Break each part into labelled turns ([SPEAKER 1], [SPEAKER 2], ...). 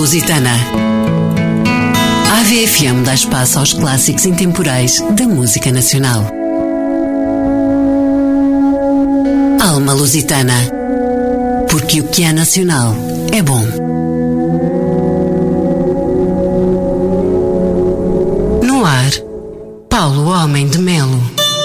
[SPEAKER 1] Lusitana. A AVFM dá espaço aos clássicos intemporais da música nacional. Alma Lusitana. Porque o que é nacional é bom. No ar, Paulo Homem de Melo.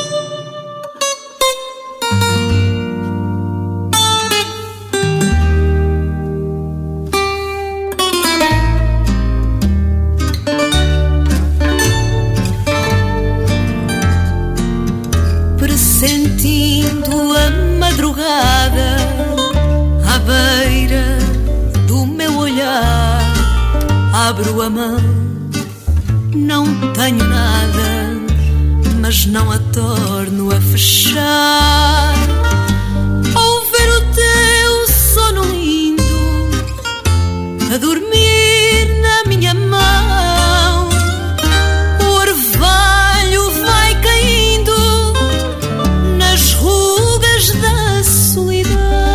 [SPEAKER 2] Pressentindo a madrugada à beira do meu olhar, abro a mão, não tenho nada, mas não a torno a fechar. Ao ver o teu sono lindo a dormir na minha mão, o orvalho vai caindo nas rugas da solidão.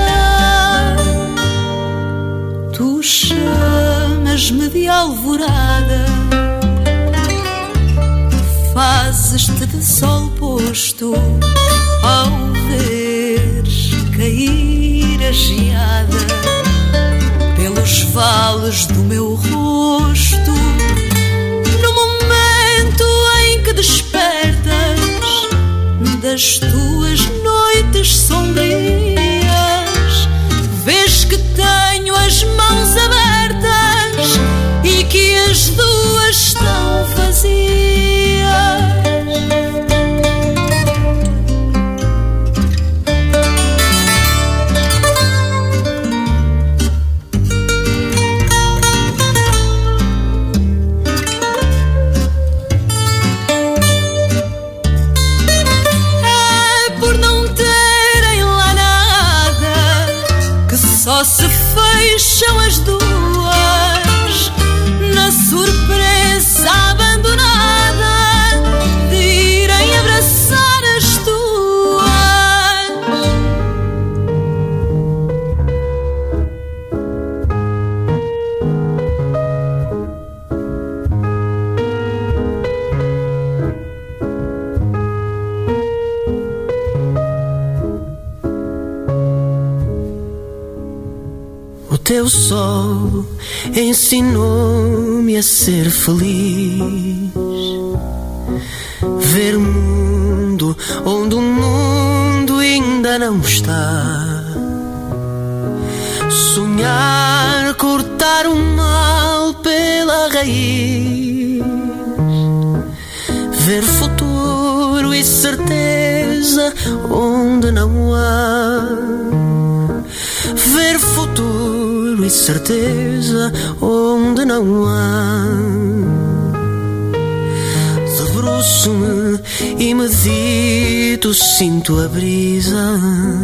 [SPEAKER 2] Tu chamas-me de alvorada, fazes-te de sol posto ao veres cair a geada pelos vales do meu rosto. No momento em que despertas das tuas noites sombrias, vês que tenho as mãos abertas e que as duas estão vazias. Só se fecham as duas na surpresa abandonada de irem abraçar as tuas.
[SPEAKER 3] O teu sol ensinou-me a ser feliz, ver o mundo onde o mundo ainda não está, sonhar cortar o mal pela raiz, ver futuro e certeza onde não há, ver futuro e certeza onde não há. Debruço-me e medito, sinto a brisa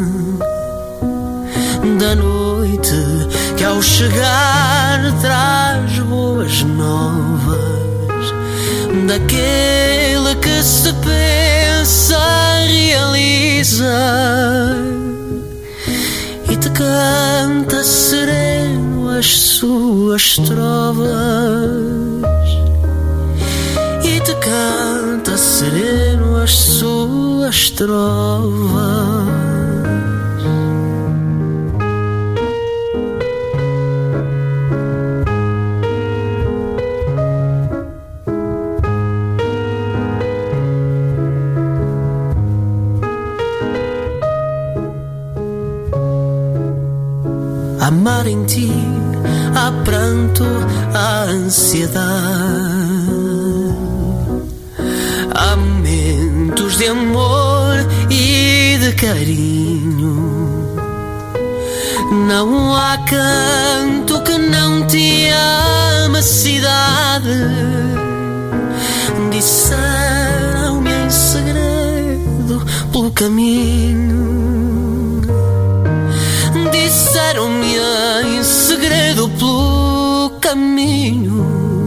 [SPEAKER 3] da noite que ao chegar traz boas novas, daquele que se pensa realiza e te canta sereno as suas trovas, e te canta sereno as suas trovas. Amar em ti há pranto, há ansiedade, há momentos de amor e de carinho. Não há canto que não te ame, cidade. Disseram-me em segredo pelo caminho, disseram-me em segredo pelo caminho.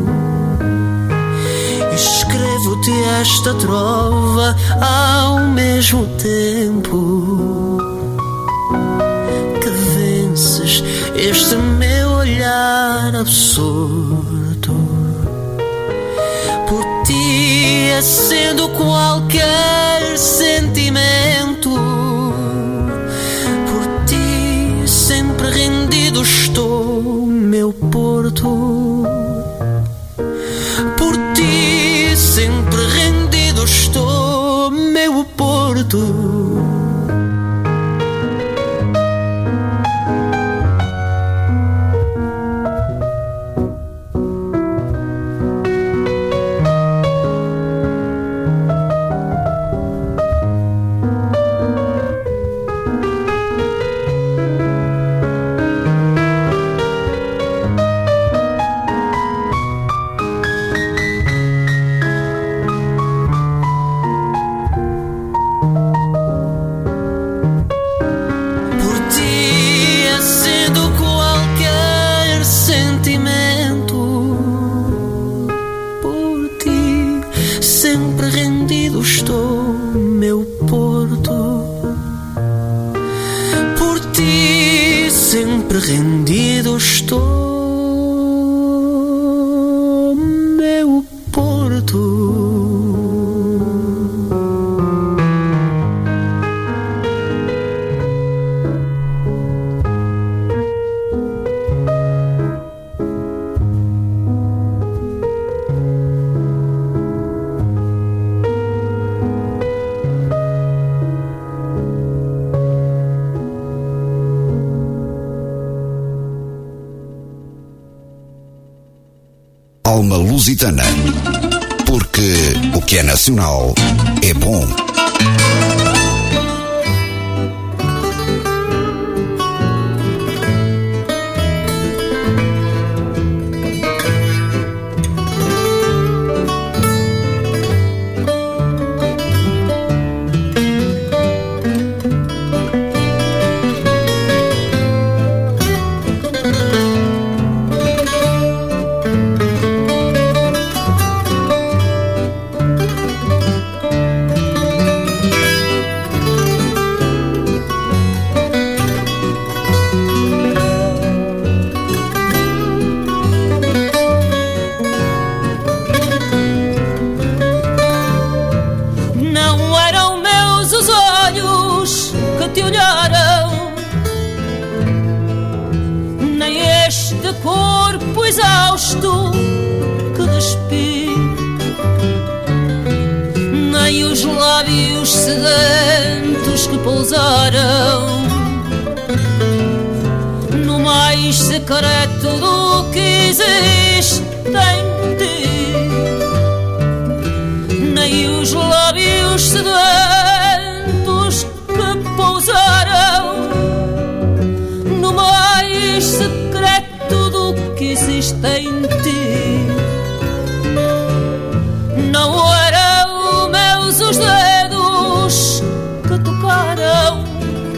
[SPEAKER 3] Escrevo-te esta trova ao mesmo tempo que vences este meu olhar estar absorto por ti, acendo qualquer sentimento. Por ti sempre rendido estou, meu porto. Por ti sempre rendido estou, meu porto. Rendido estou, meu porto.
[SPEAKER 4] Alma Lusitana, porque o que é nacional é bom.
[SPEAKER 2] No mais secreto do que existe em ti, nem os lábios sedentos que pousaram no mais secreto do que existe em ti, não eram meus os dedos que tocaram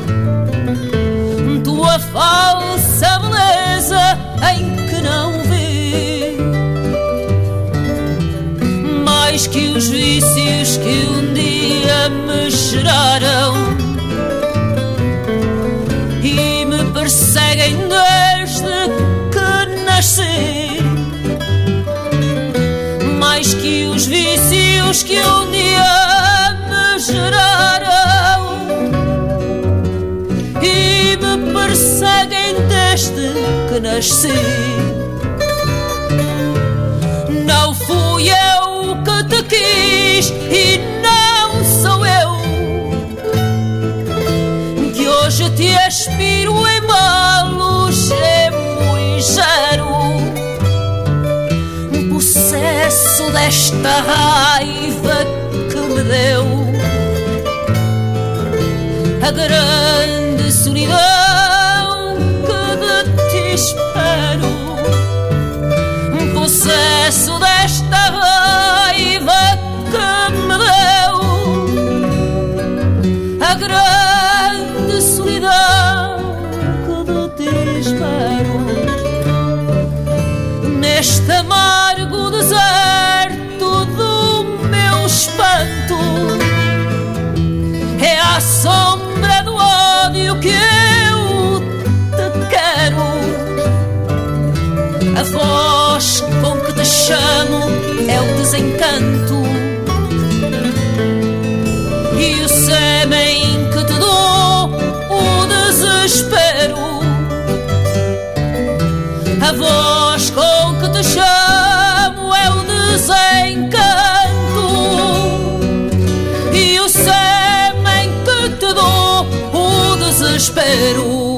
[SPEAKER 2] tua falsa beleza em que não vi, mais que os vícios que um dia me geraram e me perseguem desde que nasci, mais que os vícios que um dia me geraram e me perseguem desde que nasci. Não fui eu que te quis e não sou eu que hoje te aspiro em malos ligeiro, possesso desta raiva que me deu a grande solidão que de ti espero, possesso desta raiva que me deu a grande solidão que de ti espero, neste amargo deserto do meu espanto, é a sombra do ódio que eu voz com que te chamo é o desencanto, e o sêmen que te dou o desespero. A voz com que te chamo é o desencanto, e o sêmen que te dou o desespero.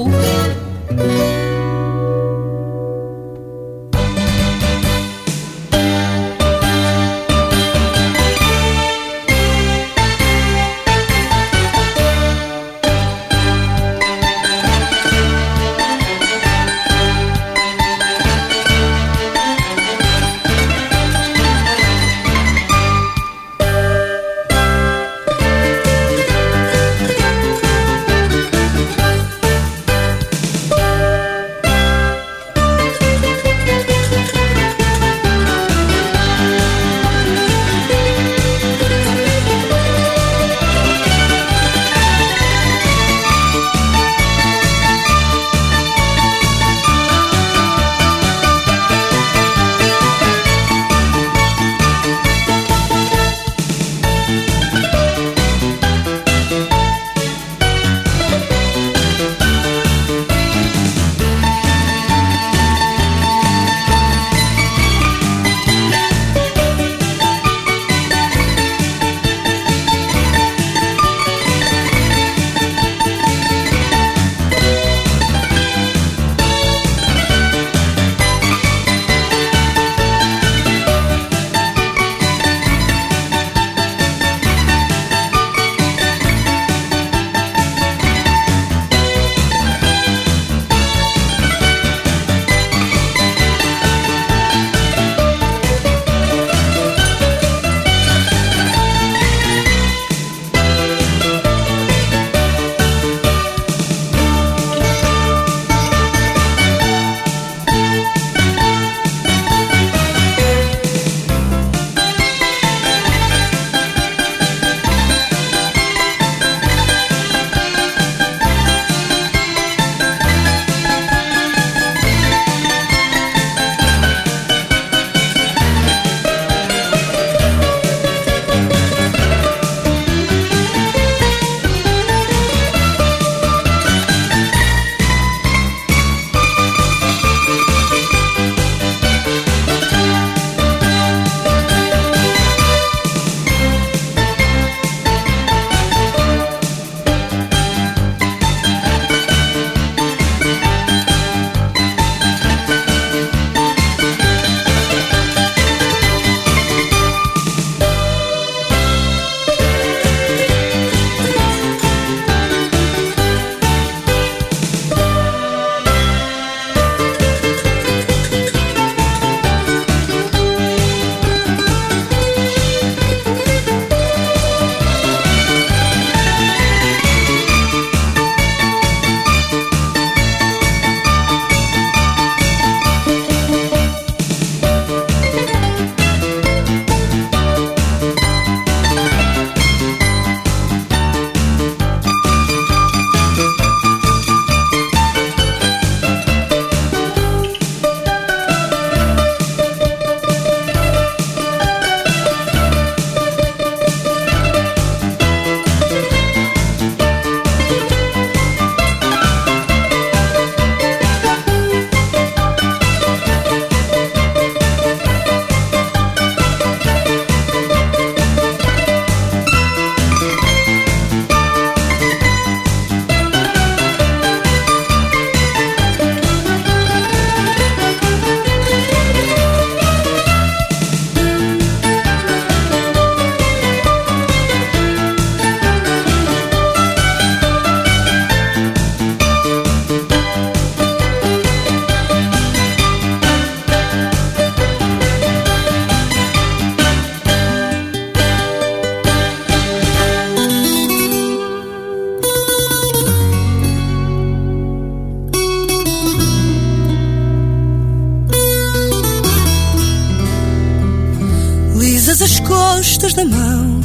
[SPEAKER 5] Lisas as costas da mão,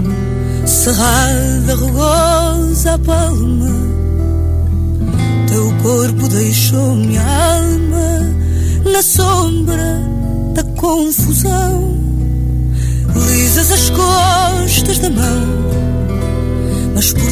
[SPEAKER 5] cerrada, rugosa a palma. Teu corpo deixou minha alma na sombra da confusão. Lisas as costas da mão, mas por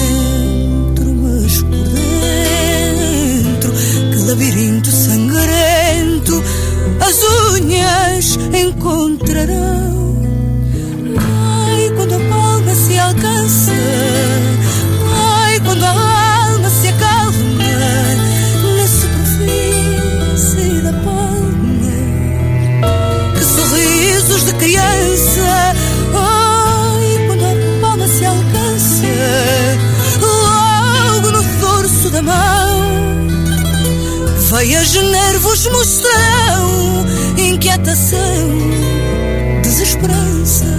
[SPEAKER 5] dentro, que labirinto sangrento as unhas encontrarão. Ai, quando a palma se alcança, ai, quando a alma se acalma na superfície da palma, que sorrisos de criança. Ai, quando a palma se alcança, logo no dorso da mão, veias de nervos mostrarão inquietação, desesperança.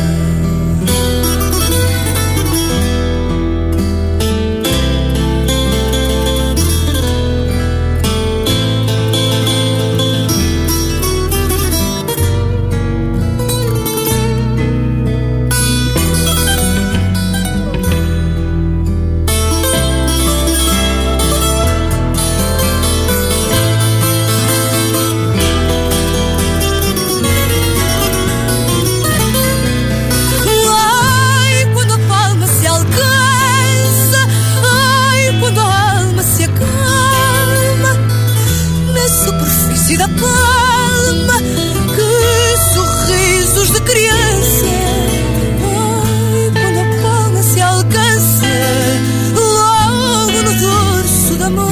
[SPEAKER 5] Da palma, que sorrisos de criança. Ai, quando a palma se alcança, logo no dorso da mão,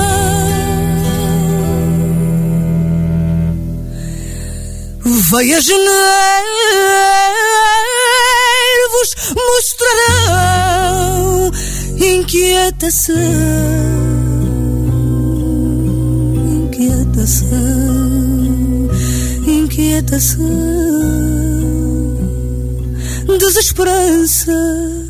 [SPEAKER 5] veias de nervos mostrarão inquietação. Inquietação, desesperança.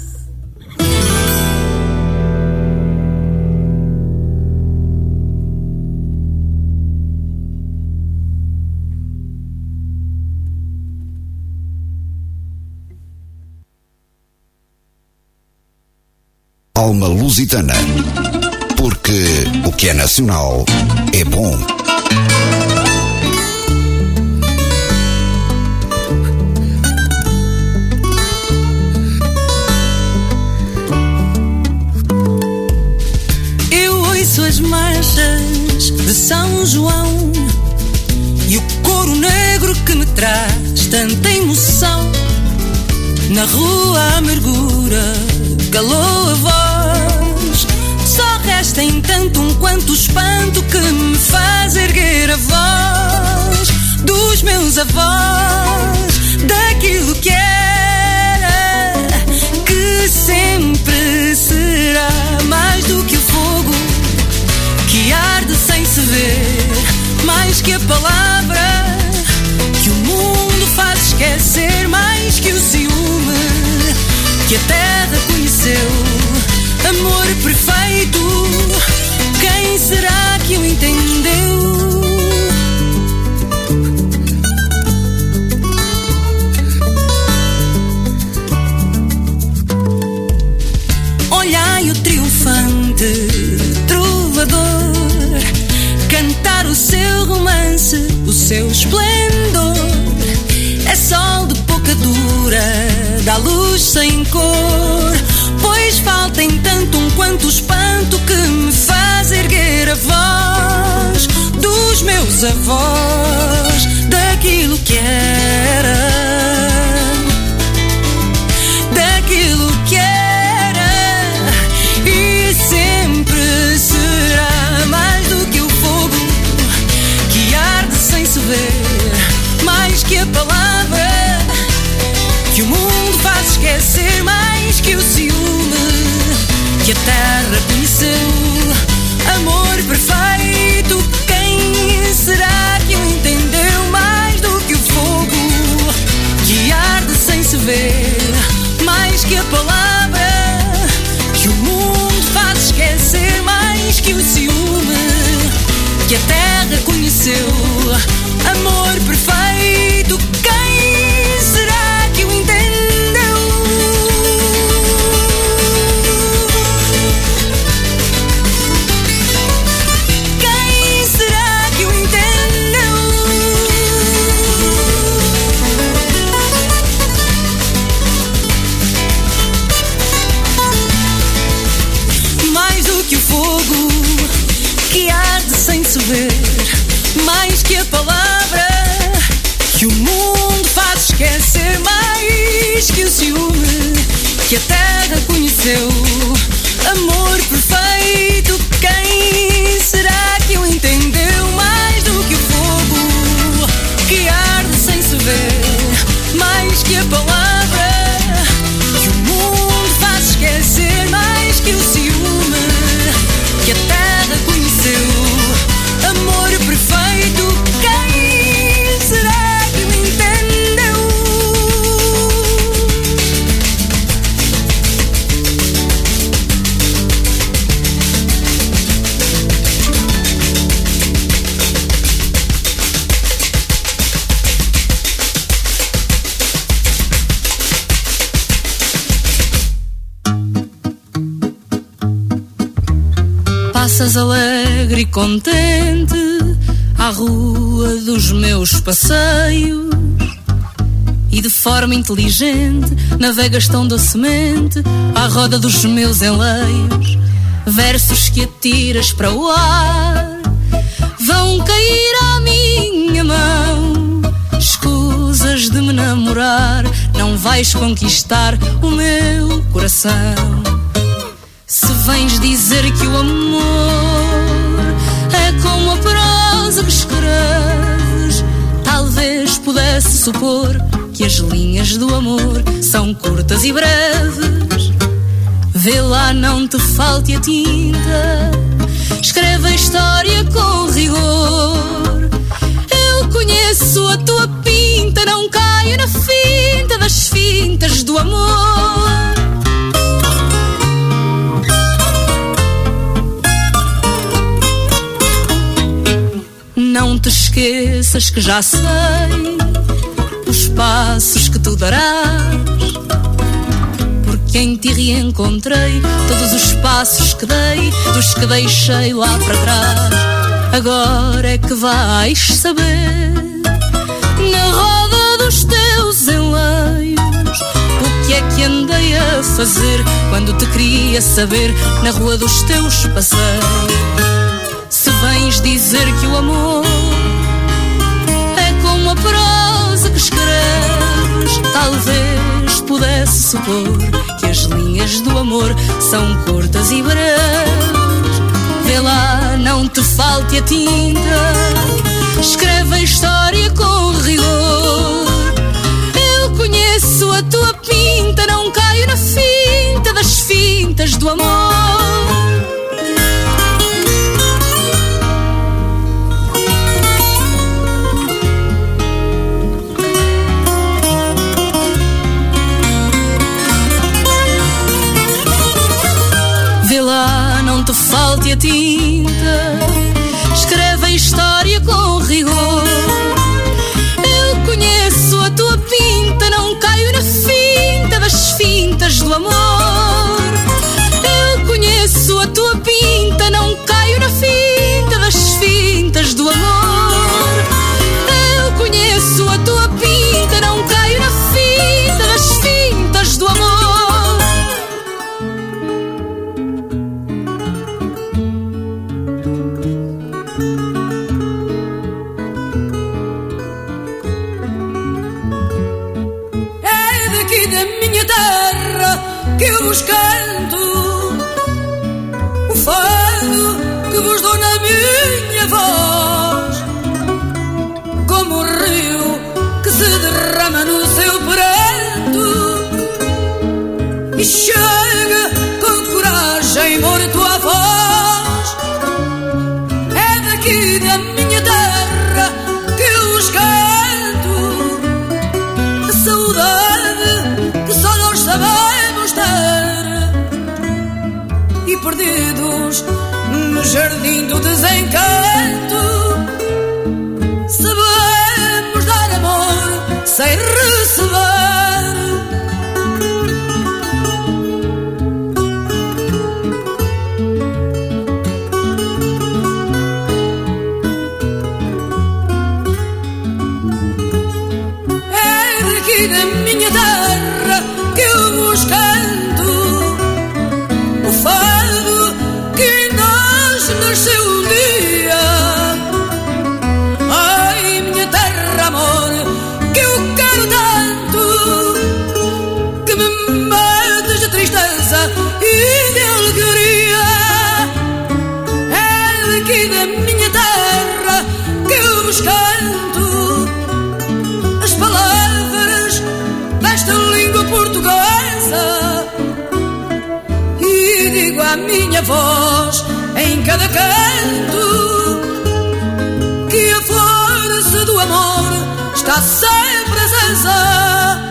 [SPEAKER 4] Alma Lusitana, porque o que é nacional é bom.
[SPEAKER 2] As marchas de São João e o coro negro que me traz tanta emoção. Na rua a amargura calou a voz, só resta entanto um quanto espanto que me faz erguer a voz dos meus avós, daquilo que era, que sempre será mais do que o fogo que arde sem se ver, mais que a palavra que o mundo faz esquecer, mais que o ciúme que a terra conheceu. Amor perfeito, quem será que o entendeu? Olhai o triunfante trovador cantar o seu romance, o seu esplendor. É sol de pouca dura, dá luz sem cor, pois falta entanto um quanto espanto que me faz erguer a voz dos meus avós, daquilo que era, daquilo que era e sempre será mais do que o fogo que arde sem se ver, mais que a palavra que o mundo faz esquecer, mais que o ciúme que a terra conheceu. Amor perfeito, quem será que o entendeu? Mais do que o fogo que arde sem se ver, mais que a palavra que o mundo faz esquecer, mais que o ciúme que a terra conheceu. Amor perfeito, quem será que o entendeu? Quem será que o entendeu? arde sem se ver, mais que a palavra que o mundo faz esquecer, mais que o ciúme que a terra conheceu. Amor perfeito, quem será que o entendeu? Mais do que o fogo que arde sem se ver, mais que a palavra que o mundo faz esquecer, mais que o ciúme que a terra conheceu. Amor perfeito, quem será que o entendeu? Passas alegre e contente à rua dos meus passeios e de forma inteligente navegas tão docemente à roda dos meus enleios. Versos que atiras para o ar vão cair à minha mão. Escusas de me namorar, não vais conquistar o meu coração. Se vens dizer que o amor é como a prosa que escreves, talvez pudesse supor que as linhas do amor são curtas e breves. Vê lá, não te falte a tinta, escreve a história com rigor. Eu conheço a tua pinta, não caio na finta das fintas do amor. Não te esqueças que já sei os passos que tu darás, porque em ti reencontrei todos os passos que dei, dos que deixei lá para trás. Agora é que vais saber, na roda dos teus enleios, o que é que andei a fazer quando te queria saber na rua dos teus passeios. Se vens dizer que o amor é como a prosa que escreves, talvez pudesse supor que as linhas do amor são curtas e breves. Vê lá, não te falte a tinta, escreve a história com rigor. Eu conheço a tua pinta, não caio na finta das fintas do amor. Não te falte a tinta, escreve a história com rigor. Eu conheço a tua pinta, não caio na finta das fintas do amor. Eu conheço a tua pinta, não caio na finta das fintas do amor. Eu conheço a tua pinta, não caio na finta das fintas do amor. Que eu vos canto o fado que vos dou na minha voz, como o rio que se derrama no seu pranto e chega com coragem morto à voz. É daqui da minha terra que eu vos canto a saudade que só nós sabemos e perdidos no jardim do desencanto, sabemos dar amor sem receber. É daqui da minha terra que eu vos canto o fado que nasceu um dia à minha voz em cada canto que a força do amor está sempre acesa.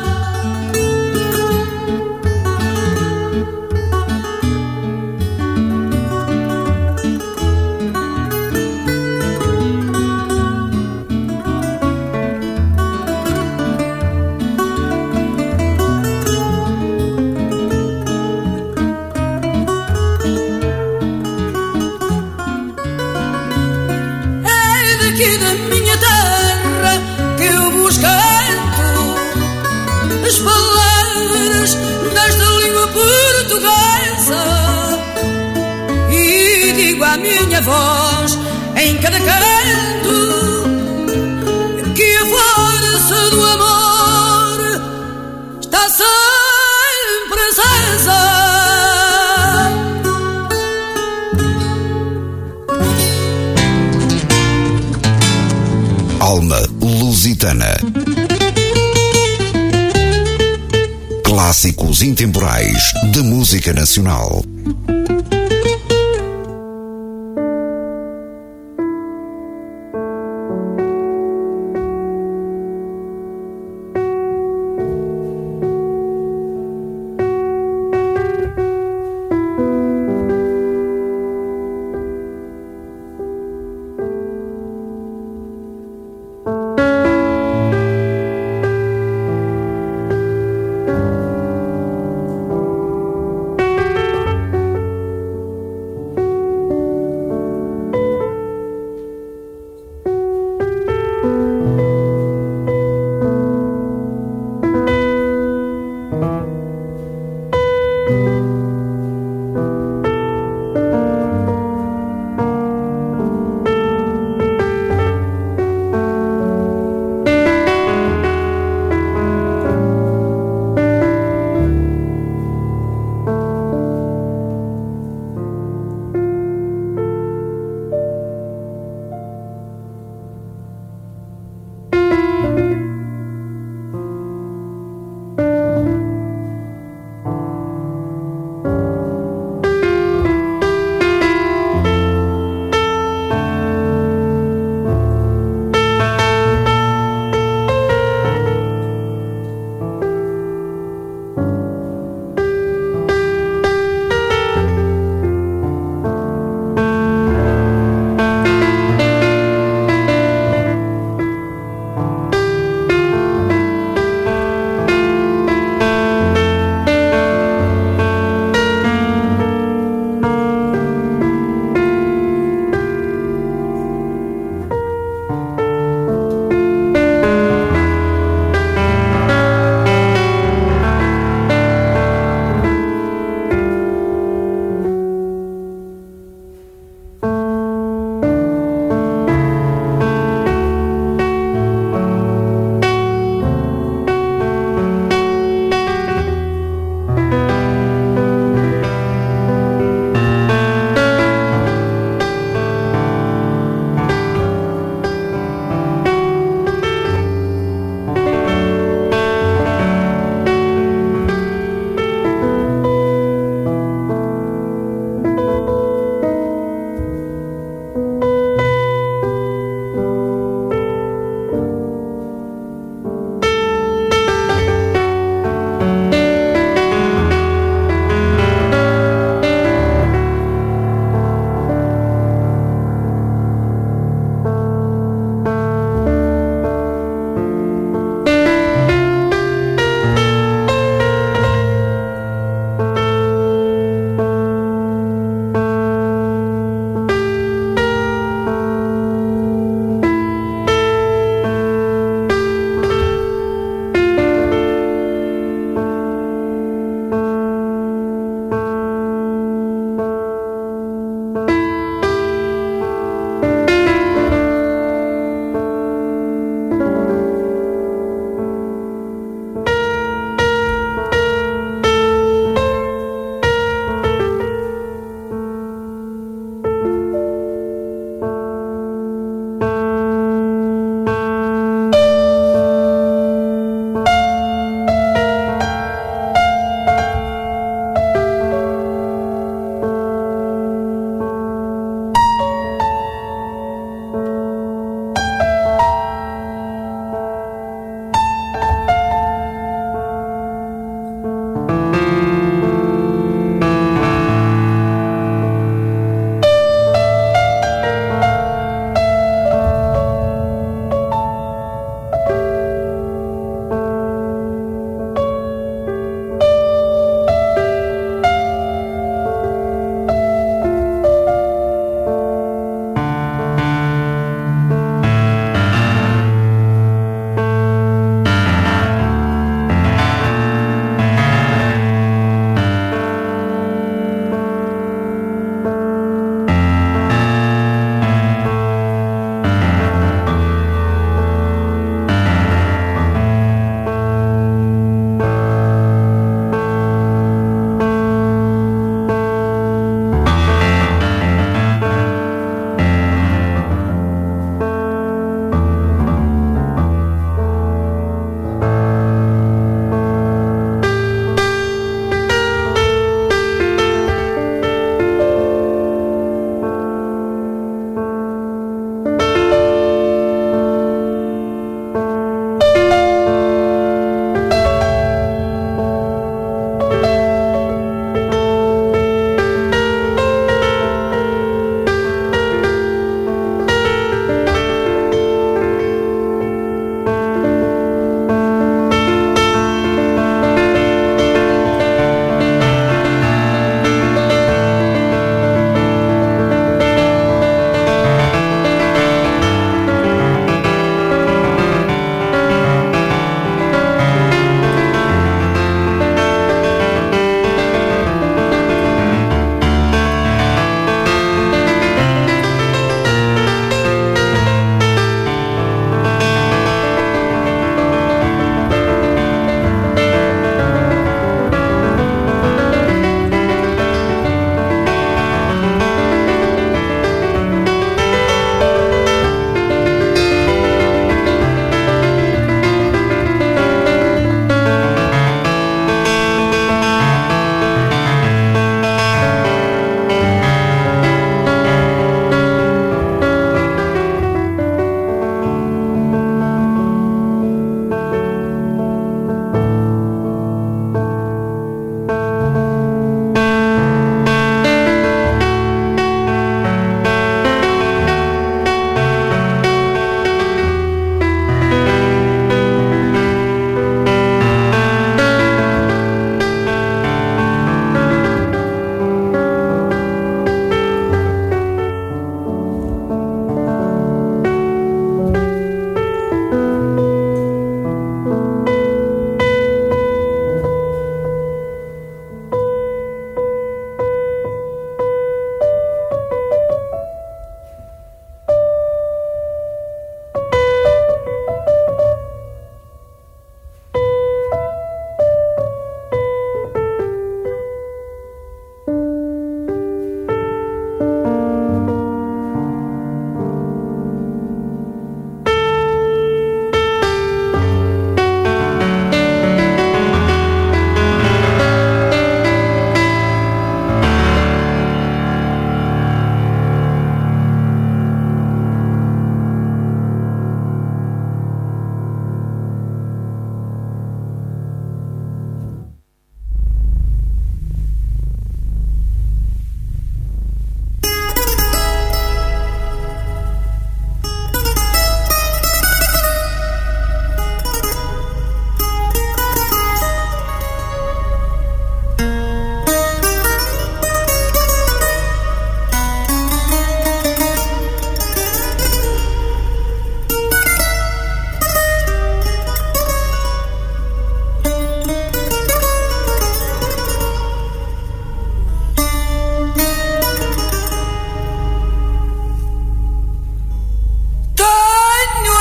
[SPEAKER 2] Aqui da minha terra que eu vos canto as palavras desta língua portuguesa e digo à minha voz em cada canto que a força do amor está sempre acesa.
[SPEAKER 4] Alma Lusitana. Clássicos intemporais da música nacional.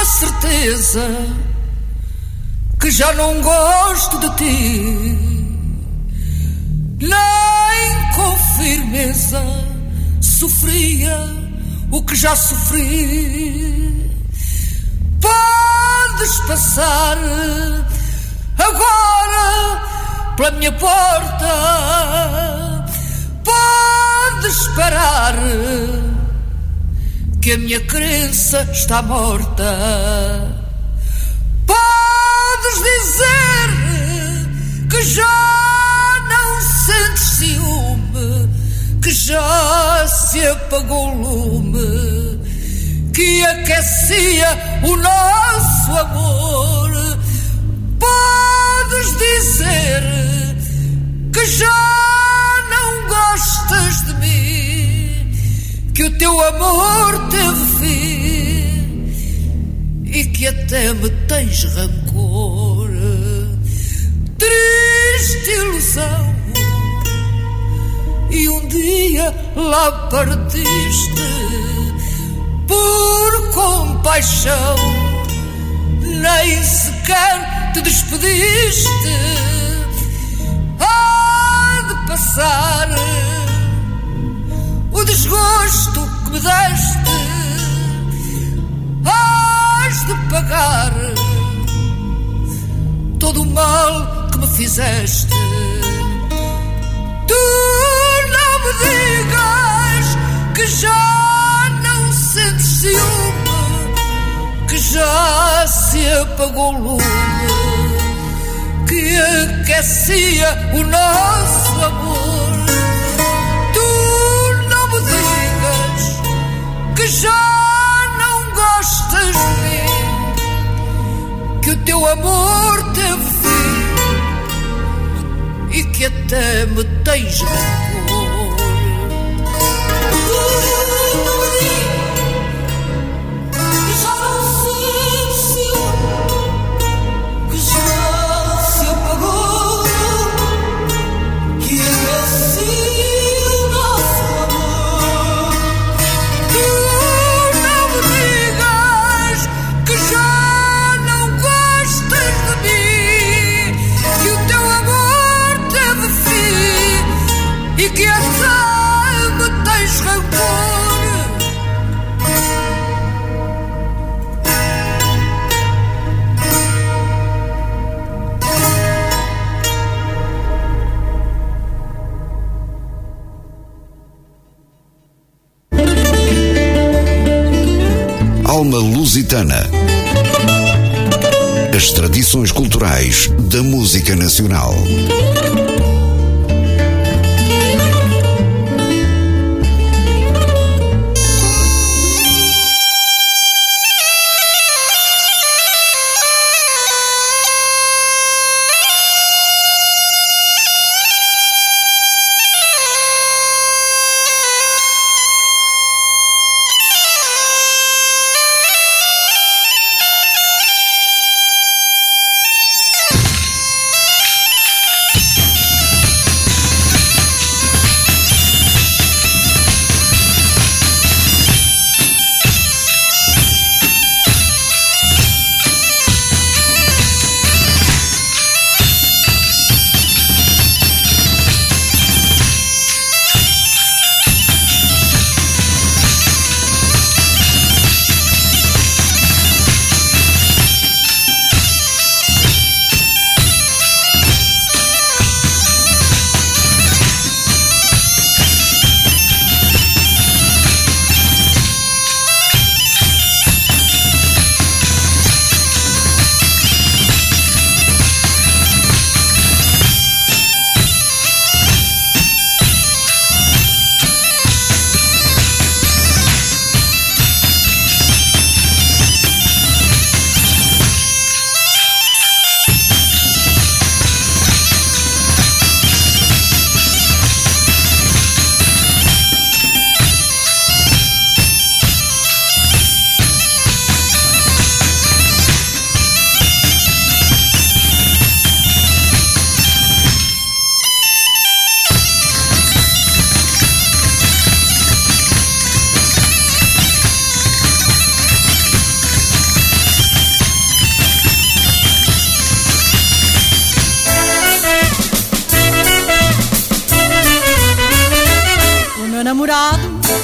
[SPEAKER 2] certeza que já não gosto de ti, nem com firmeza sofria o que já sofri. Podes passar agora pela minha porta, podes parar, que a minha crença está morta. Podes dizer que já não sentes ciúme, que já se apagou o lume que aquecia o nosso amor. Podes dizer que já não gostas de mim, que o teu amor teve fim e que até me tens rancor. Triste ilusão, e um dia lá partiste por compaixão, nem sequer te despediste. Há de passar o desgosto que me deste, hás de pagar todo o mal que me fizeste. Tu não me digas que já não sentes ciúme, que já se apagou o lume que aquecia o nosso amor. Tu não me digas que já não gostas de mim, que o teu amor teve fim e que até me tens rancor.
[SPEAKER 4] Alma Lusitana. As tradições culturais da música nacional.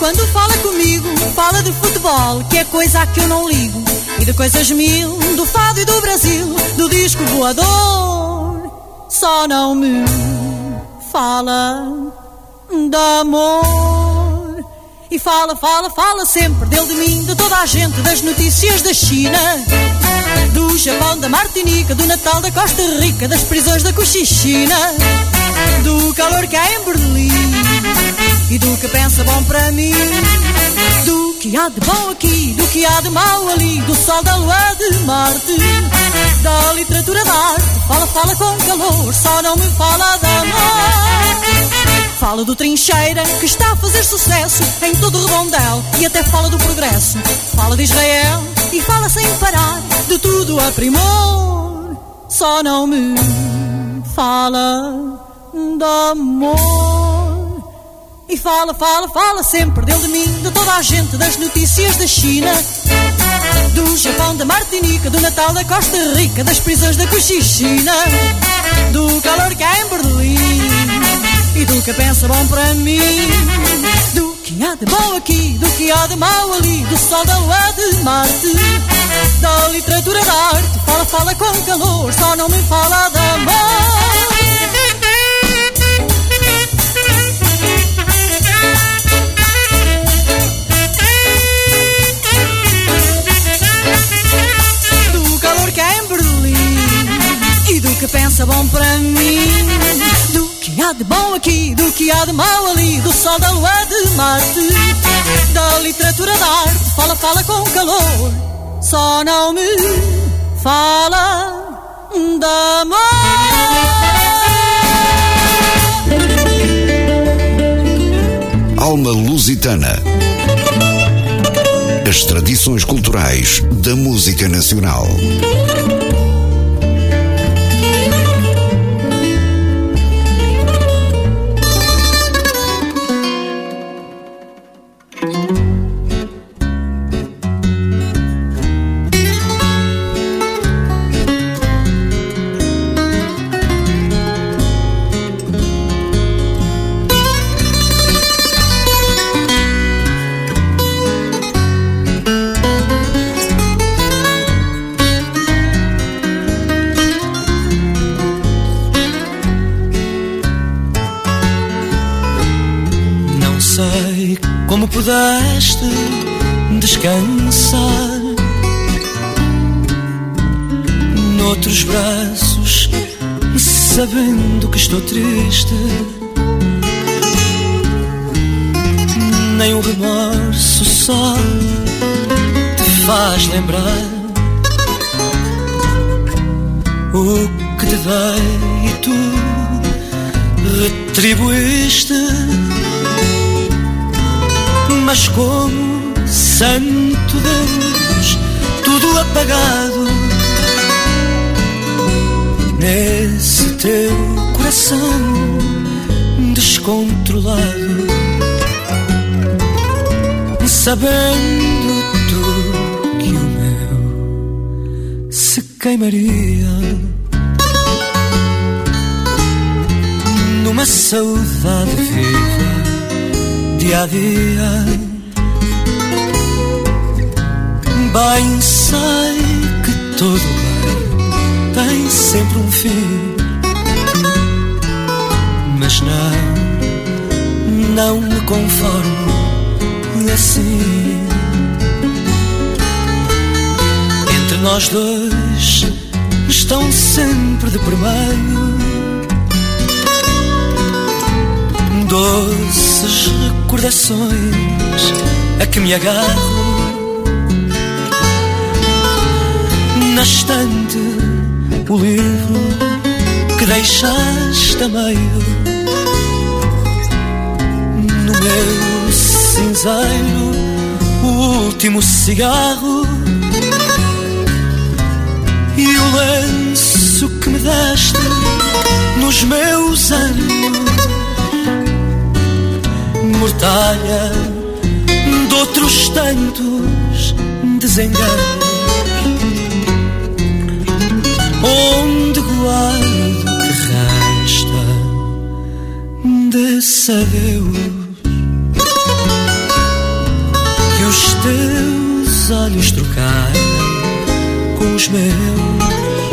[SPEAKER 5] quando fala comigo, fala de futebol, que é coisa a que eu não ligo. E de coisas mil, do fado e do Brasil, do disco voador. Só não me fala de amor. E fala, fala, fala sempre dele, de mim, de toda a gente, das notícias da China, do Japão, da Martinica, do Natal, da Costa Rica, das prisões da Cochichina, do calor que há em Berlim e do que pensa bom para mim, do que há de bom aqui, do que há de mau ali, do sol, da lua, de Marte, da literatura, da arte. Fala, fala com calor, só não me fala de amor. Fala do Trincheira, que está a fazer sucesso em todo o redondel, e até fala do progresso. Fala de Israel e fala sem parar de tudo a primor. Só não me fala de amor. E fala, fala, fala sempre dele, de mim, de toda a gente, das notícias da China, do Japão, da Martinica, do Natal, da Costa Rica, das prisões da Cochichina, do calor que há em Berlim e do que pensa bom para mim, do que há de bom aqui, do que há de mau ali, do sol, da lua, de Marte, da literatura, da arte. Fala, fala com calor, só não me fala de amor. Do calor que há em Berlim e do que pensa bom para mim, do que há de bom aqui, do que há de mau ali, do sol, da lua, de Marte, da literatura, da arte. Fala, fala com calor, só não me fala de amor.
[SPEAKER 4] Alma Lusitana. As tradições culturais da música nacional.
[SPEAKER 3] Como pudeste descansar noutros braços, sabendo que estou triste? Nem o remorso só te faz lembrar o que te dei e tu retribuíste. Mas como santo Deus, tudo apagado nesse teu coração descontrolado, sabendo tu que o meu se queimaria numa saudade viva dia a dia. Bem sei que todo bem tem sempre um fim, mas não me conformo assim. Entre nós dois estão sempre de primeiro doces recordações a que me agarro. Na estante o livro que deixaste a meio, no meu cinzeiro o último cigarro e o lenço que me deste nos meus anos, mortalha de outros tantos desenganos, onde guardo o que resta desse adeus. teus olhos trocarem com os meus.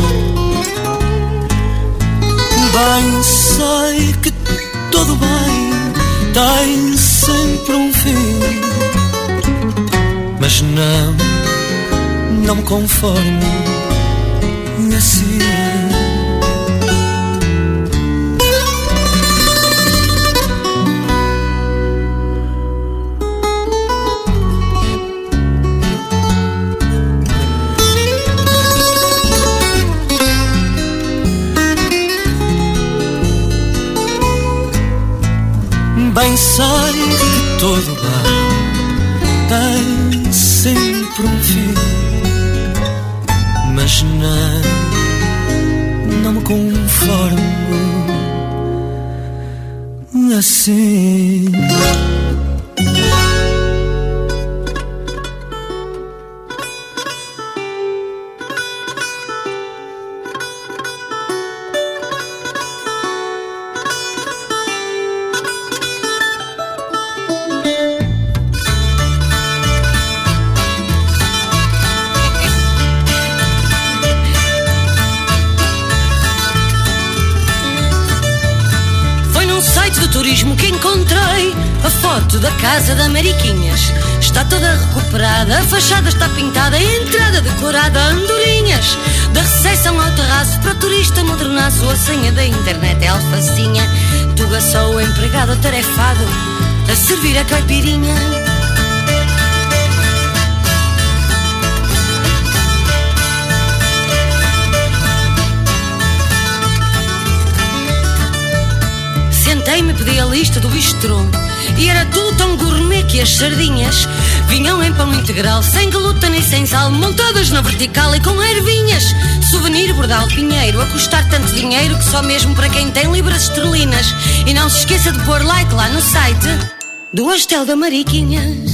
[SPEAKER 3] Bem sei que todo bem tem sempre um fim, mas não me conformo assim. Bem sei que todo bem tem sempre um fim, mas não me conformo assim.
[SPEAKER 6] Que encontrei a foto da casa da Mariquinhas. Está toda recuperada, a fachada está pintada, a entrada decorada a andorinhas. Da recepção ao terraço, para turista modernaço, a senha da internet é alfacinha. Tuga só o empregado atarefado a servir a caipirinha. Sentei-me, pedi a lista do bistrô e era tudo tão gourmet que as sardinhas vinham em pão integral, sem glúten nem sem sal, montadas na vertical e com ervinhas. Souvenir Bordal Pinheiro, a custar tanto dinheiro que só mesmo para quem tem libras esterlinas. E não se esqueça de pôr like lá no site do Hostel da Mariquinhas.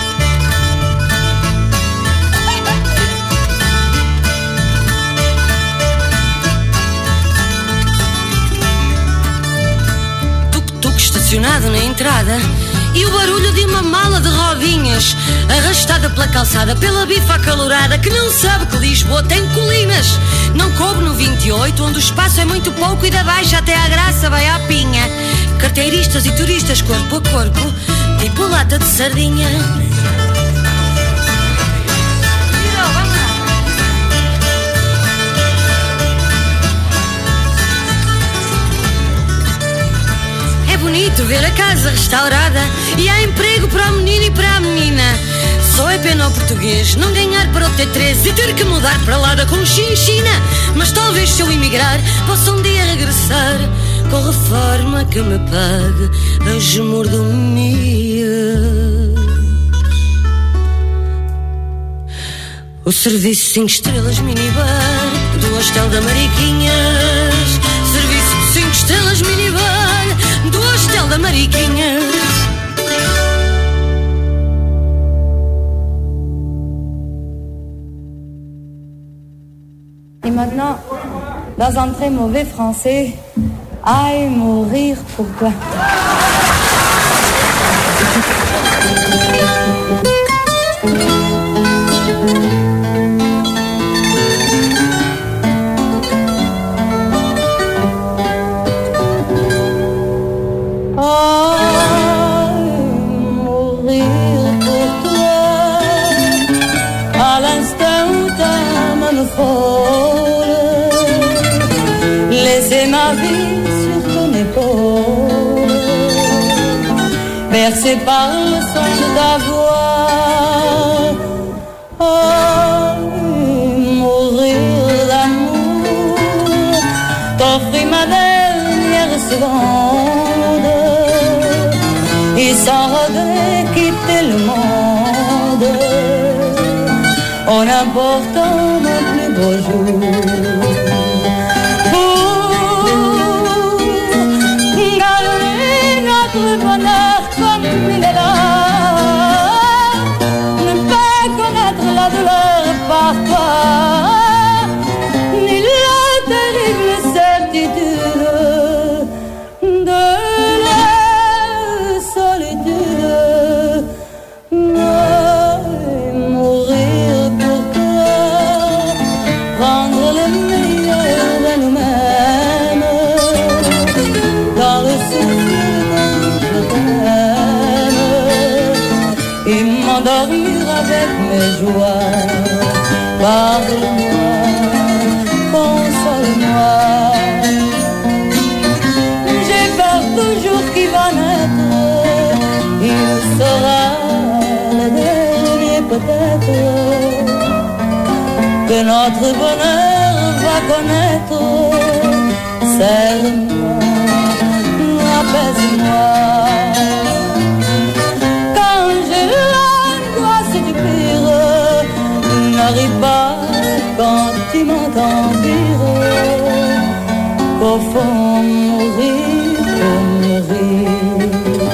[SPEAKER 6] Estacionado na entrada e o barulho de uma mala de rodinhas arrastada pela calçada, pela bifa acalorada que não sabe que Lisboa tem colinas. Não coube no 28, onde o espaço é muito pouco e da Baixa até à Graça vai à Pinha. Carteiristas e turistas corpo a corpo, tipo lata de sardinha. Bonito ver a casa restaurada e há emprego para o menino e para a menina. Só é pena ao português não ganhar para o T13 e ter que mudar para lá da Conchinchina. Mas talvez se eu emigrar possa um dia regressar com reforma que me pague as mordomias. O serviço 5 estrelas minibar do Hostel da Mariquinhas. Serviço 5 estrelas minibar do Hostel da Mariquinhas.
[SPEAKER 7] Et maintenant, dans un très mauvais français, aïe mourir pourquoi.
[SPEAKER 8] Laissez ma vie sur ton épaule, bercée par le son de ta voix. Oh, mourir d'amour, t'offrir ma dernière seconde et sans regret quitter le monde en emportant mon plus beau jour. Bonheur comme il est là, ne pas connaître la douleur parfois, ni la terrible certitude de la solitude. Mourir
[SPEAKER 7] parle-moi, console-moi. J'ai peur du jour qui va naître, il sera le dernier peut-être, que notre bonheur va connaître. Serre-moi, apaise-moi. Quand j'ai l'angoisse du pire, n'arrive pas quand tu m'entends dire qu'au fond mourir pour mourir.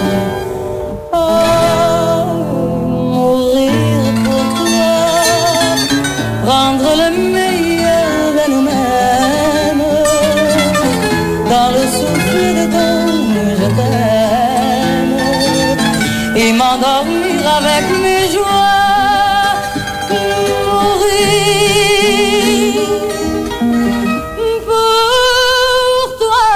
[SPEAKER 7] Oh, mourir pour toi, prendre le meilleur de nous-mêmes, dans le souffle de ton je t'aime, et m'endormir avec mes joies, mourir pour toi.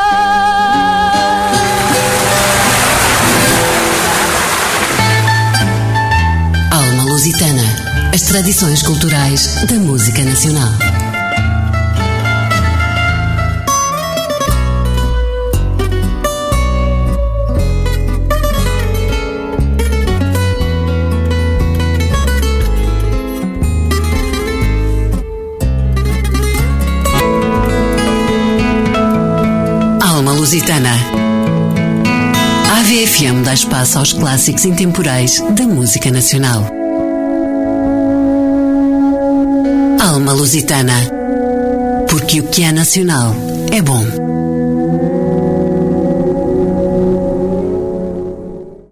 [SPEAKER 1] Alma Lusitana, as tradições culturais da música nacional. Lusitana. A AVFM dá espaço aos clássicos intemporais da música nacional. Alma Lusitana. Porque o que é nacional é bom.